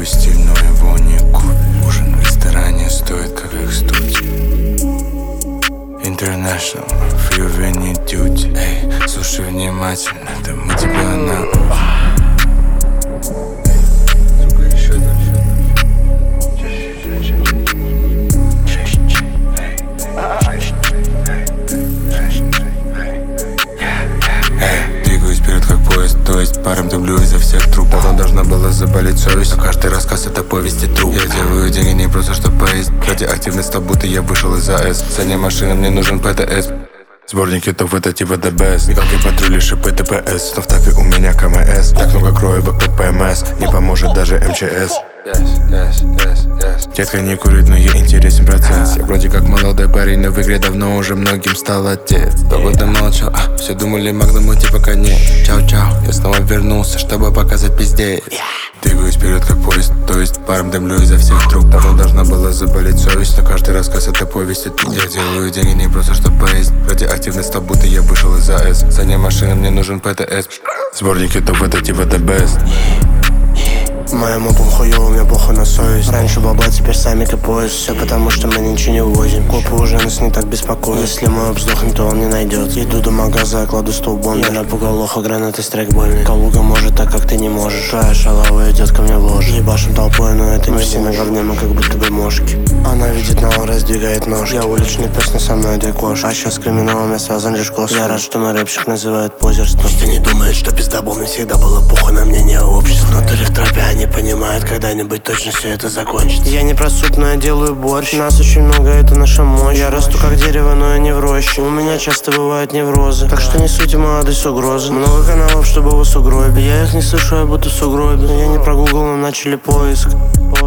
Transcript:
Новый стиль, но его не купишь. Ужин в ресторане стоит, как их студия. International, free venue duty. Эй, слушай внимательно, да мы тебя на... Двигаюсь вперед как поезд, то есть паром дублю изо всех труп. Давно должна была заболеть совесть, но каждый рассказ это повести труп. Я делаю деньги не просто чтобы поесть. Радиоактивность, то будто я вышел из АЭС. Задняя машина, мне нужен ПТС. Сборники то это типа the best. Никакие патрули, шипы, ТПС. Но в тапе у меня КМС. Так много кроевок под ПМС. Не поможет даже МЧС. Детка не курит, но ей интересен процесс. Я вроде как молодой парень, но в игре давно уже многим стал отец. Полгода молчал, все думали Магнуму типа конец. Чау-чау, я снова вернулся, чтобы показать пиздец. Двигаюсь вперед как поезд, то есть паром дымлю изо всех труб. Давно должна была заболеть совесть, но каждый рассказ это повесть и труп. Я делаю деньги не просто чтобы поесть. Радиоактивность, то будто я вышел из АЭС. Задняя машина, мне нужен ПТС. Сборники то это типа the best. Моему хуёво, у меня похуй на совесть. Раньше бабла, теперь сами поезд. Все потому, что мы ничего не увозим. Копы уже нас не так беспокоят. Если мы обсдохнем, то он не найдет. Иду до магаза, кладу столбом. Я напугал лоха, гранаты, стрейк больный. Калуга может так, как ты не можешь. Твоя шалава идет ко мне в ложь. Ебашим толпой, но это не все на говне, мы как будто бы мошки. Она видит, но он раздвигает нож. Я уличный пес, но со мной этой кошь. А сейчас с криминалом я связан лишь кос. Я рад, что мой рэпчик называют позерством. Пусть они думают, что пиздобол, мне всегда было похуй на мнение общества. Но то ли в тропе они понимают, когда-нибудь точно все это закончится. Я не про суп, но я делаю борщ. Нас очень много, это наша мощь. Я расту как дерево, но я не в роще. У меня часто бывают неврозы, так что не суйте молодость угрозы. Много каналов, чтобы в сугробе. Я их не слышу, я будто в сугробе. Я не про Google, но начали поиск.